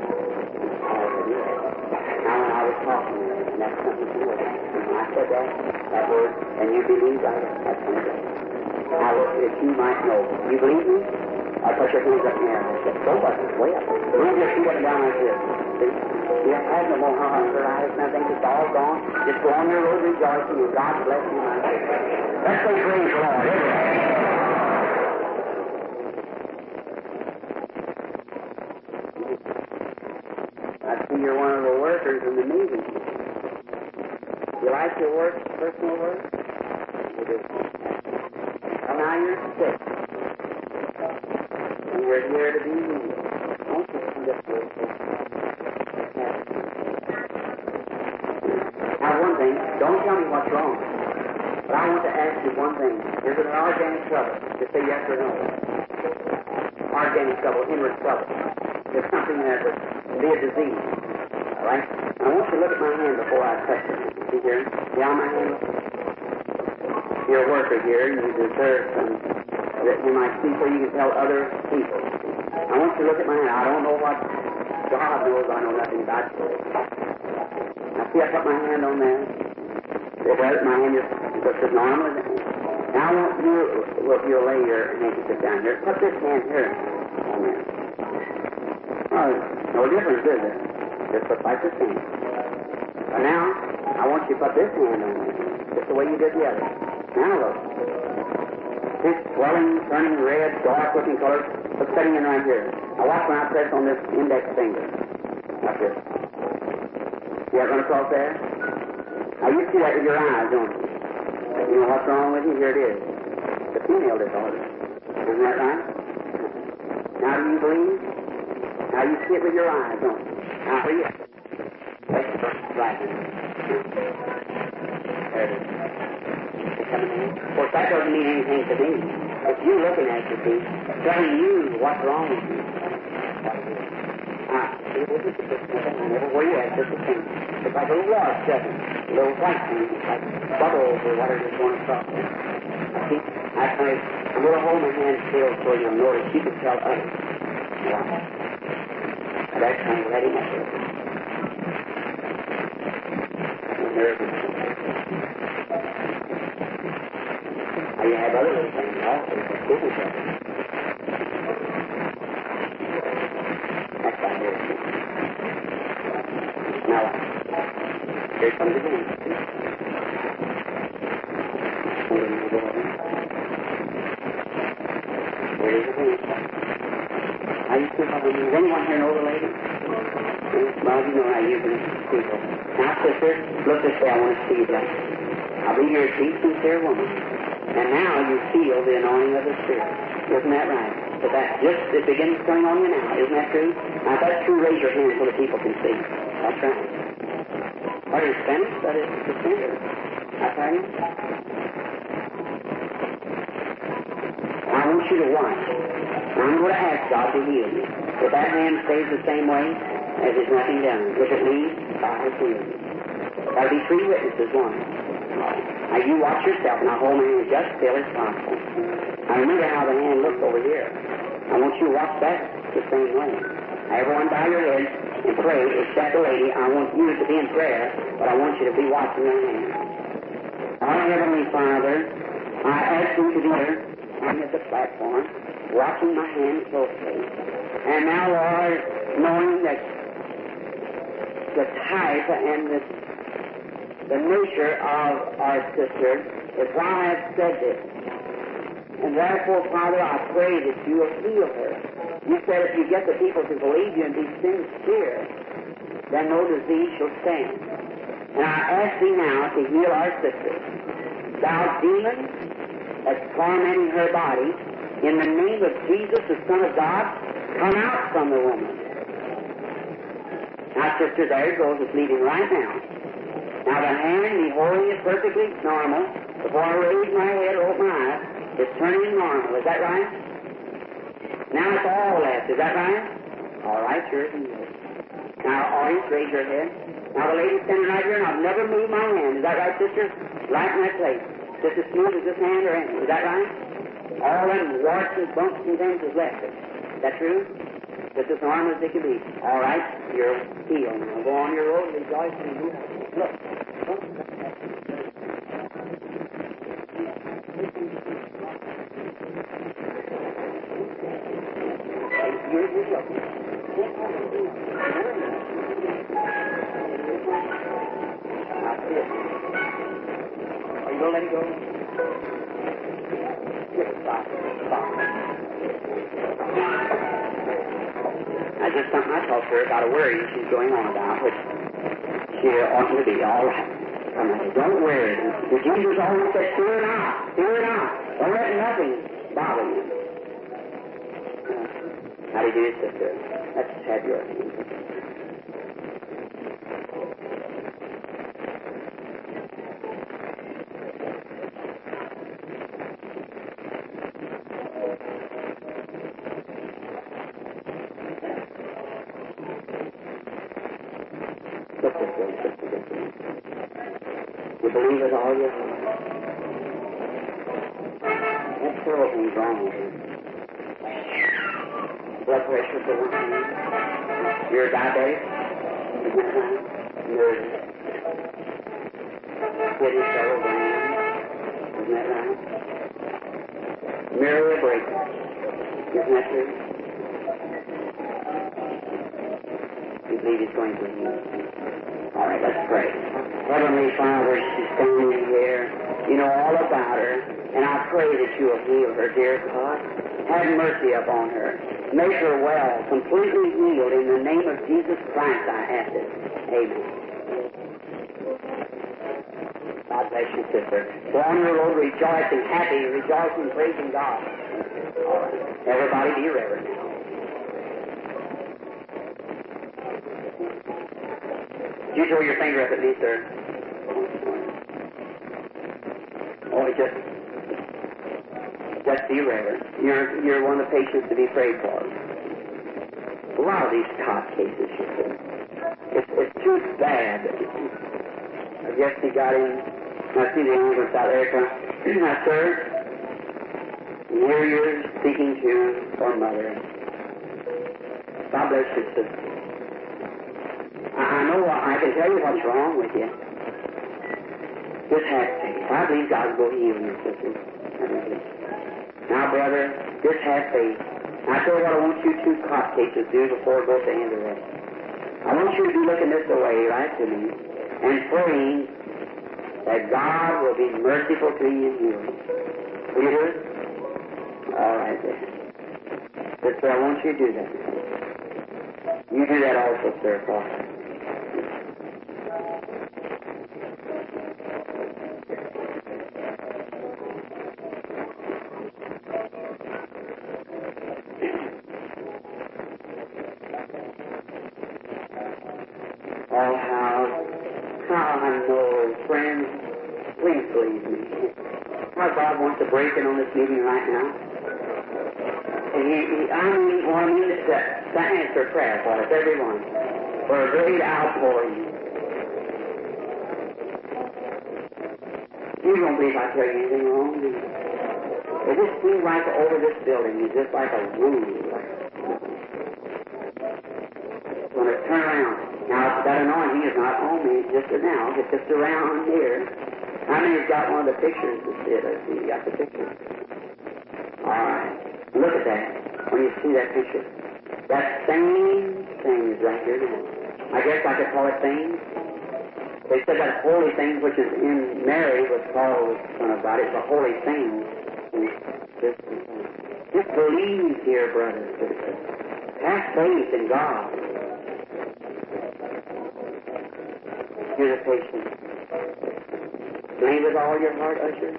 Now, when I was talking to you, and that's something to know. And when I said that word, and you believed on it, that's something. Now, if you might know, you believe me? I put your hands up in the air. I said, go up, way up. Move your feet up and down like this. See? You have no more hunger, eyes, nothing. It's all gone. Just go on your road rejoicing, and God bless you, my sister. Let's say praise the Lord. I see you're one of the workers in the meeting. You like your work, personal work? You do. Well, now you're sick. And you're here to be healed. Don't you come this way? Now, one thing, don't tell me what's wrong. But I want to ask you one thing. Is it an organic trouble? Just say yes or no. Organic trouble, inward trouble. There's something that would be a disease. All right? I want you to look at my hand before I touch it. See here? See how my hand looks? You're a worker here, and you deserve some that you might see so you can tell other people. I want you to look at my hand. I don't know what God knows. I know nothing about it. Now see, I put my hand on there. My hand is just as normal as it is. Now I want you, if you'll lay your handkerchief down here, put this hand here on there. Oh, no difference, is there? Just look like the same. But now, I want you to put this hand on there, just the way you did the other. Now look. This swelling, turning red, dark-looking color, what's setting in right here. Now watch when I press on this index finger. Like this. See that run across there? Now you see that with your eyes, don't you? You know what's wrong with you? Here it is. The female disorder. Isn't that right? Now do you believe? Now you see it with your eyes, don't you? Now here you go. Right. There it is. Of course, that doesn't mean anything to me. It's you looking at it, see, telling you what's wrong with you. Where you at, just the same. It's like a little water doesn't it? A little white thing, like bubbles or whatever is going across there. See, I'm going to hold my hand still so you'll notice you can tell others. Wow. That's kind of letting up. Nervous. You have other little things also, but different of them. That's right here. Now, here it comes again. There it is again. Now you see what does anyone here know the lady? Well, you know how you can people. Now, sister, look this way. I want to see that. I'll be your sweet, sincere woman. And now you feel the anointing of the Spirit. Isn't that right? But that's just, it begins coming on you now. Isn't that true? Now, if that's true, raise your hand so the people can see. That's right. Are you Spanish? That is the finger. That's right. I want you to watch. Now, I'm going to ask God to heal you. If that hand stays the same way, as there's nothing done. If it leaves, God will heal you. That'll be 3 witnesses, one. Now you watch yourself, and I'll hold my hand just still as possible. Now remember how the hand looks over here. I want you to watch that the same way. Now everyone bow your head and pray, except the lady. I want you to be in prayer, but I want you to be watching your hand. Our Heavenly Father, I ask you to be here and at the platform, watching my hand closely. And now, Lord, knowing that the type and the nature of our sister is why I have said this. And therefore, Father, I pray that you will heal her. You said if you get the people to believe you and be sincere, then no disease shall stand. And I ask thee now to heal our sister. Thou demon that's tormenting her body, in the name of Jesus, the Son of God, come out from the woman. Now, sister, there it goes. It's leaving right now. Now, the hand, beholding it perfectly normal, before I raise my head or open my eyes, it's turning normal. Is that right? Now it's all left. Is that right? All right, sure. Now, audience, raise your head. Now, the lady's standing right here, and I've never moved my hand. Is that right, sister? Right in that place. Just as smooth as this hand or anything. Is that right? All them warts and bumps and things is left. Is that true? Just as normal as it can be. All right, you're healed. Now, go on your road, rejoice, and do that. Look. That's it. Are you going to let it go? Stop. That's just something I talked to her about a worry she's going on about, which she ought to be all right. Don't worry. The Jesus always said, fear not. Don't let nothing bother you. How do you do, sister? Let's have your hand. You believe it all your heart. That's several things wrong with you. Blood pressure for one thing. You're diabetic? Isn't that right? Nervous. Kidney trouble, brain. Isn't that right? Merely a break. Isn't that true? You believe He's going to heal. All right, let's pray. Heavenly Father, she's standing here. You know all about her, and I pray that you will heal her, dear God. Have mercy upon her. Make her well, completely healed. In the name of Jesus Christ, I ask it. Amen. God bless you, sister. Go on your road rejoicing, happy, rejoicing, praising God. All right. Everybody be reverent now. You throw your finger up at me, sir. Oh, just be reverent. You're one of the patients to be prayed for. A lot of these cop cases, you see. It's too bad. I guess he got in. I see the ambulance out there. Now, sir, here you're speaking to our mother. God bless you, sister. I know I can tell you what's wrong with you. Just have faith. I believe God will heal you, sister. Now, brother, just have faith. I tell you what I want you two cop cases to do before it goes to end of that. I want you to be looking this way, right to me, and praying that God will be merciful to you and heal you. Will you do it? All right, then. Sister, I want you to do that. You do that also, sir, Father. Oh, how I know, friends, please believe me. How God wants to break in on this meeting right now. And I mean to answer prayer for us, everyone, for a great outpouring. You don't believe I tell you anything wrong, do you? It just seems like over this building, it's just like a wound. When it turn around. Now, that anointing is not on me just now. It's just around here. How many's got one of the pictures to see it? Let's see, you got the picture. All right. Look at that. When you see that picture. That same thing is right here now. I guess I could call it things. They said that holy thing, which is in Mary, was called Son of God. It's a holy thing. Just believe, dear brothers and sisters. Have faith in God. You're the patient. Believe with all your heart, usher.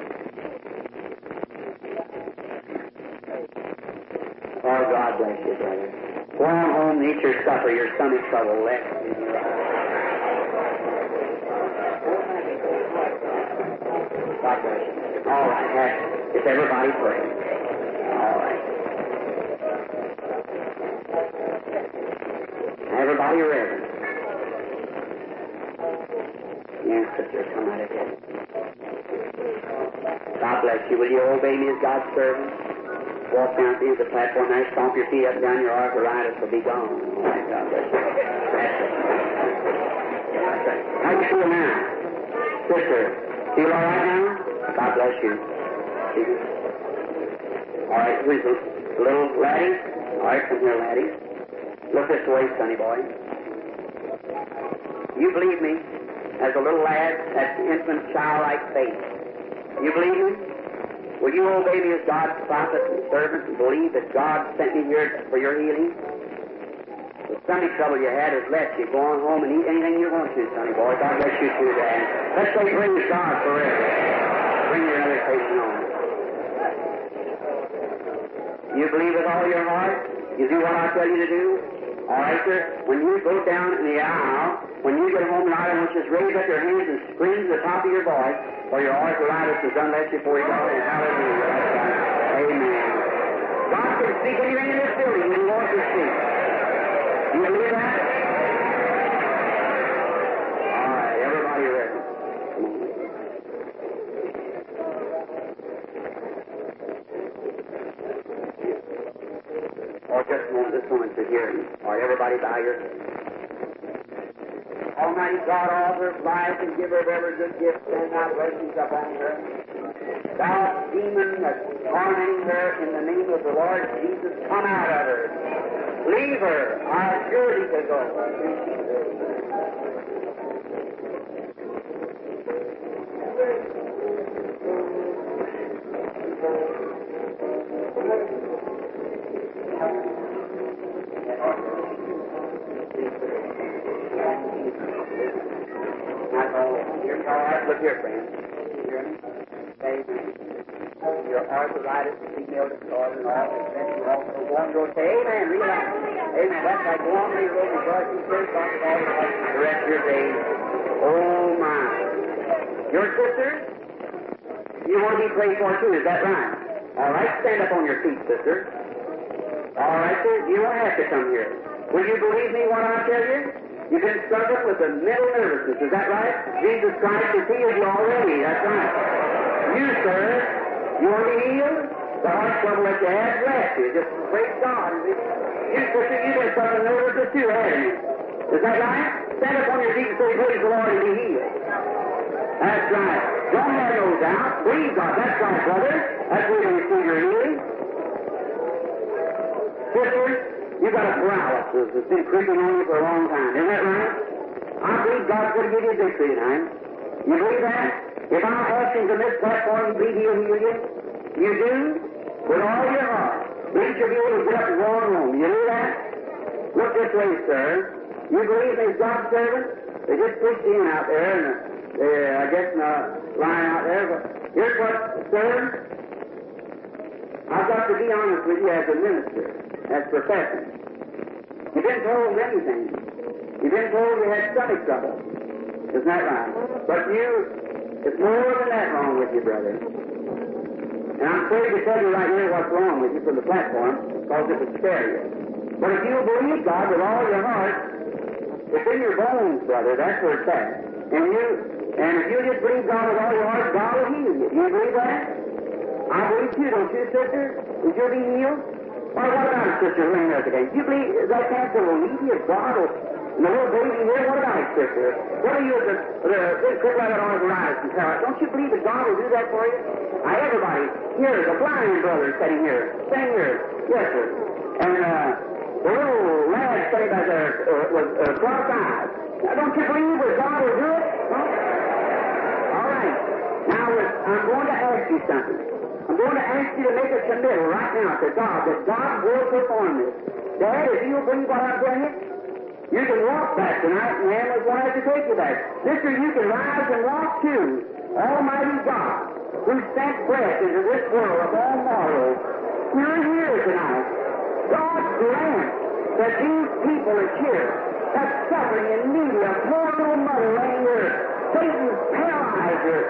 Oh, God bless you, brother. Go on home and eat your supper. Your stomach trouble left. God bless you. All right. If everybody pray. All right. Everybody reverent. Yes, sister, come out of here. God bless you. Will you obey me as God's servant? Walk down to the platform there, stomp your feet up and down, your arthritis will be gone. All right, God bless you. That's it. That's it. How you feel now? Sister, feel all right now? God bless you. All right, who's the little laddie? All right, come here, laddie. Look this way, sonny boy. You believe me? As a little lad, that infant, childlike faith. You believe me? Will you obey me as God's prophet and servant and believe that God sent me here for your healing? The stomach trouble you had has left you. Go on home and eat anything you want to, sonny boy. God bless you too, Dad. Let's say praise God forever. Bring your other patient on. You believe with all your heart? You do what I tell you to do? All right, sir. When you go down in the aisle, when you get home tonight, I want you to raise up your hands and scream to the top of your voice, for your arthritis is unless before you go. And hallelujah. Amen. God can speak anything in this building when He wants to speak. Do you believe that? All right, everybody ready? Come on. Or just a moment, this moment to hear him. All right, everybody bow your heads. Almighty God, author of life and giver of every good gift, send thy blessings upon her. Thou demon that's tormenting her, in the name of the Lord Jesus, come out of her. Leave her, our surety to go. Look here, friend. You hear me? Amen. Your arthritis, female disorder, and all that. Then you also go and go say, Amen. Realize. Amen. That's like go on, read over George and Church, talk about it the rest of your days. Oh, my. Your sister, you want to be prayed for too, is that right? All right, stand up on your feet, sister. All right, sir, you don't have to come here. Will you believe me when I tell you? You've been struggling with a mental nervousness, is that right? Jesus Christ has healed you already, that's right. You, sir, you want to be healed? The heart trouble that you had left you. Just praise God. You, sister, you've been suffering nervousness too, haven't you? Is that right? Stand up on your feet and say, praise the Lord, and be healed. That's right. Don't have no doubt. Believe God. That's right, brother. That's where you receive your healing. Sister, you've got a paralysis that's been creeping on you for a long time. Isn't that right? I believe God's going to give you victory tonight. You believe that? If I ask him from this platform, you believe he'll heal you? You do? With all your heart. Believe you'll be able to get up and go on home. You do that? Look this way, sir. You believe there's God's servant? They just pushed in out there, and I guess in a line out there. But here's what, sir, I've got to be honest with you as a minister, as a professor. You've been told many things. You've been told you had stomach trouble. Isn't that right? But it's more than that wrong with you, brother. And I'm afraid to tell you right here what's wrong with you from the platform, because it would scare you. But if you'll believe God with all your heart, it's in your bones, brother. That's where it's at. And if you just believe God with all your heart, God will heal you. Do you believe that? I believe too, don't you, sister? Would you be healed? Why, what about it, sister, laying there today? Do you believe that cancer will leave you if God will... And the little baby here, what about it, sister? What are you, the crippling arthritis and paralysis? Don't you believe that God will do that for you? Now, everybody, here, the blind brother sitting here. Sitting here. Yes, sir. And, the little lad sitting back there with crossed eyes. Now, don't you believe that God will do it? Huh? All right. Now, I'm going to ask you something. I'm going to ask you to make a committal right now to God that God will perform this. Dad, if you'll believe what I'm telling you, you can walk back tonight, and man was glad to take you back. Sister, you can rise and walk too. Almighty God, who sent breath into this world of all mortals, you're here tonight. God grant that these people are here, that's suffering and needy, a poor little mother laying there, Satan's paralyzer.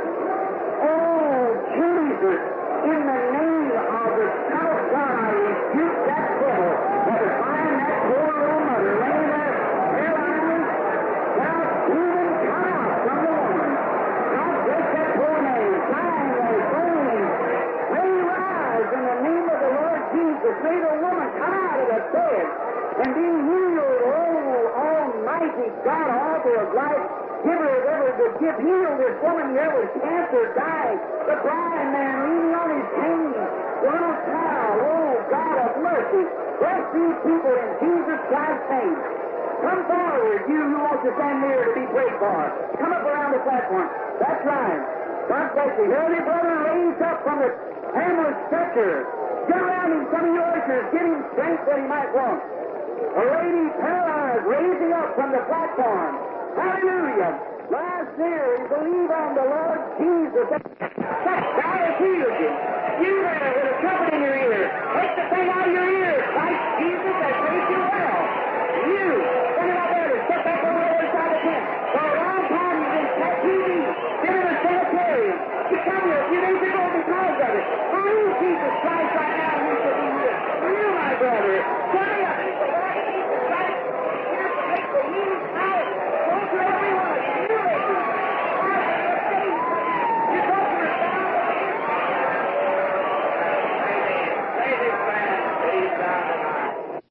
Oh, Jesus, in the name of the Son of God, I rebuke that devil that is behind that poor little mother laying there, paralyzed. Now, demon, come out from the woman. God bless that poor man, crying like bones. May he rise in the name of the Lord Jesus. May the woman come out of the bed and be healed. Oh, Almighty God, author of life, giver of every good gift, heal this woman here with cancer, dying. The blind man leaning on his cane. The little child, oh, God of mercy. Bless these people in Jesus Christ's name. Come forward, you who want to stand near to be prayed for. Come up around the platform. That's right. God bless you. Heavenly brother raised up from the ambulance stretcher. Get around him, some of you ushers. Give him strength that he might walk. A lady paralyzed, raising up from the platform. Hallelujah. Last year, we believe on the Lord Jesus. God has healed you. You there with a trumpet in your ear. Take the thing out of your ear. Christ Jesus has made you well. You, stand up there and step back on the other side of the tent. For a long time you've been TV, been in a sanitarium. You come here a few days ago because of it. Believe Jesus Christ right now and you shall be healed. You, my brother, stand up